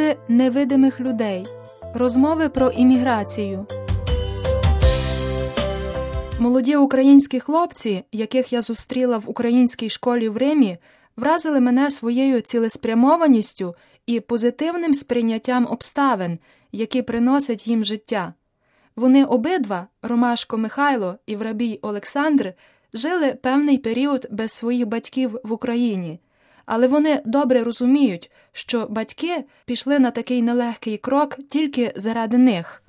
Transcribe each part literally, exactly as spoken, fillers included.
Розмови невидимих людей. Розмови про імміграцію. Молоді українські хлопці, яких я зустріла в українській школі в Римі, вразили мене своєю цілеспрямованістю і позитивним сприйняттям обставин, які приносять їм життя. Вони обидва, Ромашко Михайло і Врабій Олександр, жили певний період без своїх батьків в Україні. Але вони добре розуміють, що батьки пішли на такий нелегкий крок тільки заради них.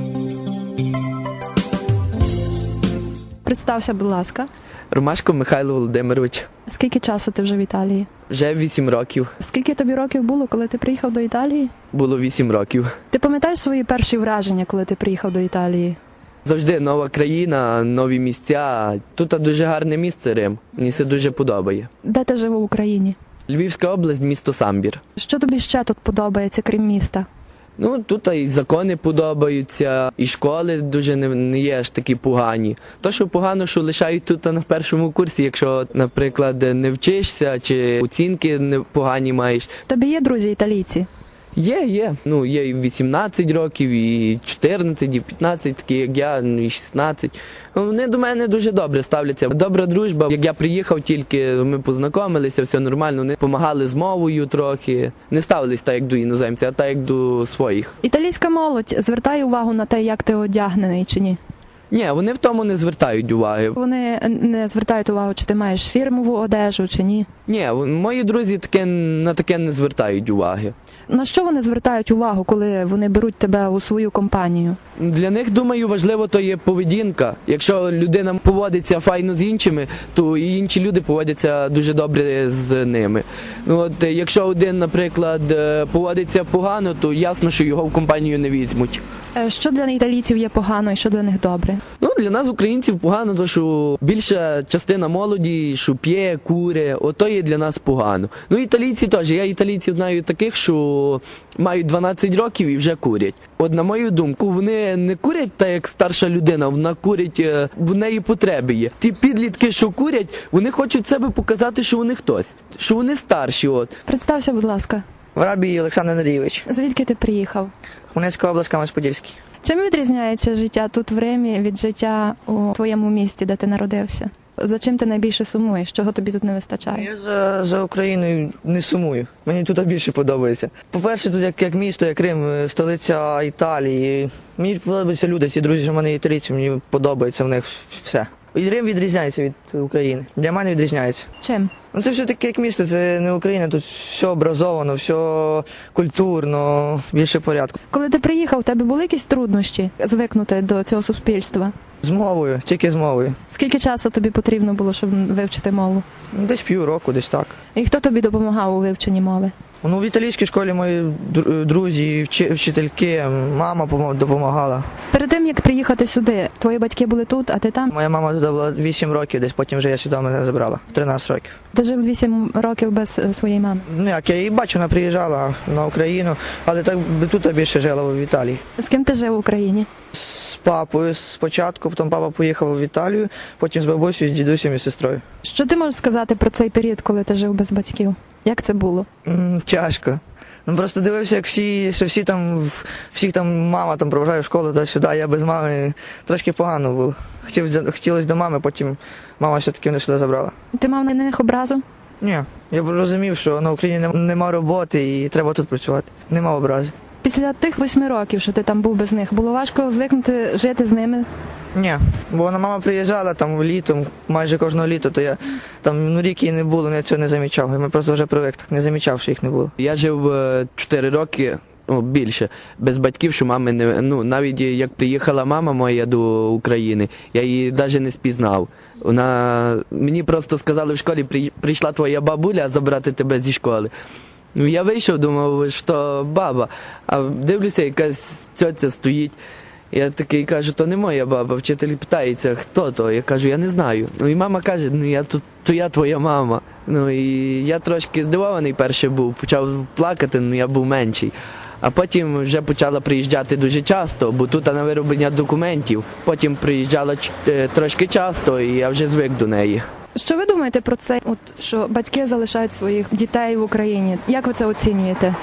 Представся, будь ласка. Ромашко Михайло Володимирович. Скільки часу ти вже в Італії? Вже вісім років. Скільки тобі років було, коли ти приїхав до Італії? Було вісім років. Ти пам'ятаєш свої перші враження, коли ти приїхав до Італії? Завжди нова країна, нові місця. Тут дуже гарне місце Рим. Мені це дуже подобає. Де ти жив в Україні? Львівська область, місто Самбір. Що тобі ще тут подобається, крім міста? Ну, тут і закони подобаються, і школи дуже не, не є аж такі погані. То, що погано, що лишають тут на першому курсі, якщо, наприклад, не вчишся, чи оцінки непогані маєш. Тобі є друзі італійці? Є, є. Ну, є і вісімнадцять років, і чотирнадцять, і п'ятнадцять, такі як я, і шістнадцять. Вони до мене дуже добре ставляться. Добра дружба. Як я приїхав тільки, ми познайомилися, все нормально. Вони допомагали з мовою трохи. Не ставились так, як до іноземців, а так, як до своїх. Італійська молодь звертає увагу на те, як ти одягнений чи ні? Ні, вони в тому не звертають уваги. Вони не звертають увагу, чи ти маєш фірмову одежу, чи ні? Ні, мої друзі таке, на таке не звертають уваги. На що вони звертають увагу, коли вони беруть тебе у свою компанію? Для них, думаю, важливо то є поведінка. Якщо людина поводиться файно з іншими, то і інші люди поводяться дуже добре з ними. Ну, от, якщо один, наприклад, поводиться погано, то ясно, що його в компанію не візьмуть. Що для італійців є погано і що для них добре? Ну, для нас, українців, погано, то що більша частина молоді, що п'є, куре, ото є для нас погано. Ну, італійці теж. Я італійців знаю таких, що мають дванадцять років і вже курять. От, на мою думку, вони не курять так, як старша людина, вона курить, в неї потреби є. Ті підлітки, що курять, вони хочуть себе показати, що вони хтось, що вони старші. От. Представся, будь ласка. Врабій Олександр Андрійович. Звідки ти приїхав? Хмельницька область, Кам'янець-Подільський. Чим відрізняється життя тут в Римі від життя у твоєму місті, де ти народився? За чим ти найбільше сумуєш? Чого тобі тут не вистачає? Я за, за Україною не сумую. Мені тут більше подобається. По-перше, тут як, як місто, як Рим, столиця Італії. Мені подобаються люди, ці друзі, що в мене італійці, мені подобається в них все. І Рим відрізняється від України. Для мене відрізняється. Чим? Ну, це все таке як місто, це не Україна, тут все образовано, все культурно, більше порядку. Коли ти приїхав, у тебе були якісь труднощі звикнути до цього суспільства? З мовою, тільки з мовою. Скільки часу тобі потрібно було, щоб вивчити мову? Ну, десь півроку, десь так. І хто тобі допомагав у вивченні мови? Ну, в італійській школі мої друзі, вчительки, мама допомагала. Перед тим, як приїхати сюди, твої батьки були тут, а ти там? Моя мама тут була вісім років, десь потім вже я сюди мене забрала, тринадцять років. Ти жив вісім років без своєї мами? Ну як, я її бачу, вона приїжджала на Україну, але так тут більше жила в Італії. З ким ти жив в Україні? З папою спочатку, потім папа поїхав в Італію, потім з бабусею, з дідусем і сестрою. Що ти можеш сказати про цей період, коли ти жив без батьків? Як це було? М, тяжко. Ну, просто дивився, як всі, що всі там, всіх там мама там проважає в школу туди-сюди, я без мами, трошки погано було. Хотів, хотілося до мами, потім мама все-таки мене сюди забрала. Ти мав на них образу? Ні, я б розумів, що на Україні нема роботи і треба тут працювати. Нема образи. Після тих восьми років, що ти там був без них, було важко звикнути жити з ними? Ні, бо вона мама приїжджала там літом, майже кожного літа, то я там ну, рік її не було, я цього не замічав. Ми просто вже привик, так не замічав, що їх не було. Я жив чотири роки, ну, більше, без батьків, що мами не, ну, навіть як приїхала мама моя до України, я її навіть не спізнав. Вона, мені просто сказали в школі, прийшла твоя бабуля забрати тебе зі школи. Ну, я вийшов, думав, що баба, а дивлюся, якась цьоця стоїть. Я такий кажу, то не моя баба, вчитель питається, хто то? Я кажу, я не знаю. Ну і мама каже, ну я тут, то я твоя мама. Ну і я трошки здивований перше був, почав плакати, ну я був менший. А потім вже почала приїжджати дуже часто, бо тут на вироблення документів. Потім приїжджала трошки часто і я вже звик до неї. Що ви думаєте про це, от, що батьки залишають своїх дітей в Україні? Як ви це оцінюєте?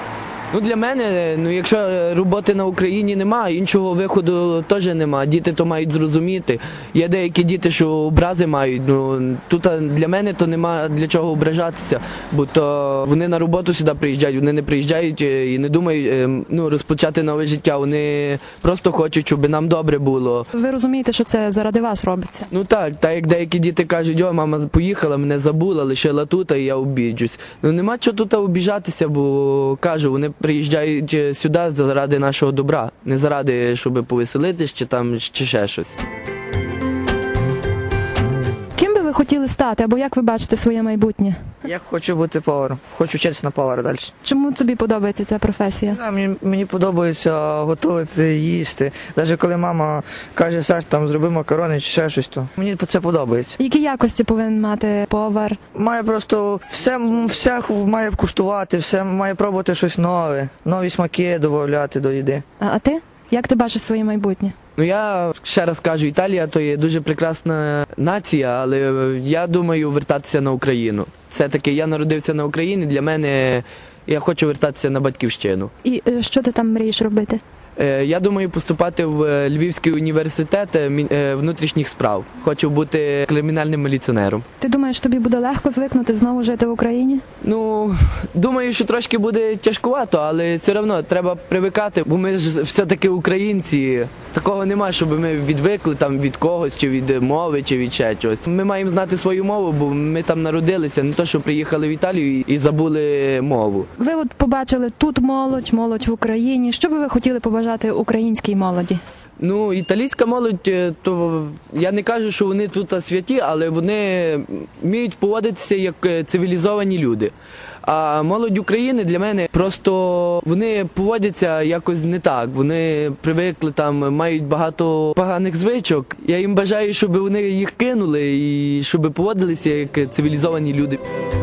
Ну, для мене, ну, якщо роботи на Україні немає, іншого виходу теж немає. Діти то мають зрозуміти. Є деякі діти, що образи мають. Ну, тут для мене то немає для чого ображатися, бо то вони на роботу сюди приїжджають, вони не приїжджають і не думають ну, розпочати нове життя. Вони просто хочуть, щоб нам добре було. Ви розумієте, що це заради вас робиться? Ну так, так як деякі діти кажуть, о, мама поїхала, мене забула, лишила тут, і я обіджусь. Ну нема чого тут обіжатися, бо кажу, вони приїжджають сюди заради нашого добра, не заради, щоб повеселитись чи там чи ще щось. Ким би ви хотіли стати, або як ви бачите своє майбутнє? Я хочу бути поваром, хочу вчитися на повара далі. Чому тобі подобається ця професія? Да, мені, мені подобається готувати, їсти. Навіть коли мама каже, Саш, там зроби макарони чи ще щось, то мені це подобається. Які якості повинен мати повар? Має просто все, все має куштувати, все має пробувати щось нове, нові смаки додати до їди. А, а ти? Як ти бачиш своє майбутнє? Ну я ще раз кажу, Італія то є дуже прекрасна нація, але я думаю вертатися на Україну. Все-таки я народився на Україні, для мене я хочу вертатися на батьківщину. І е, що ти там мрієш робити? Е, Я думаю поступати в Львівський університет е, мі- е, внутрішніх справ. Хочу бути кримінальним міліціонером. Ти думаєш, тобі буде легко звикнути знову жити в Україні? Ну, думаю, що трошки буде тяжкувато, але все одно треба привикати, бо ми ж все-таки українці. Такого нема, щоб ми відвикли там від когось, чи від мови, чи від ще чогось. Ми маємо знати свою мову, бо ми там народилися, не то, що приїхали в Італію і забули мову. Ви от побачили тут молодь, молодь в Україні. Що би ви хотіли побажати українській молоді? Ну, італійська молодь, е, то я не кажу, що вони тут святі, але вони вміють поводитися як е, цивілізовані люди. А молодь України для мене просто вони поводяться якось не так. Вони привикли там, мають багато поганих звичок. Я їм бажаю, щоб вони їх кинули і щоб поводилися як цивілізовані люди.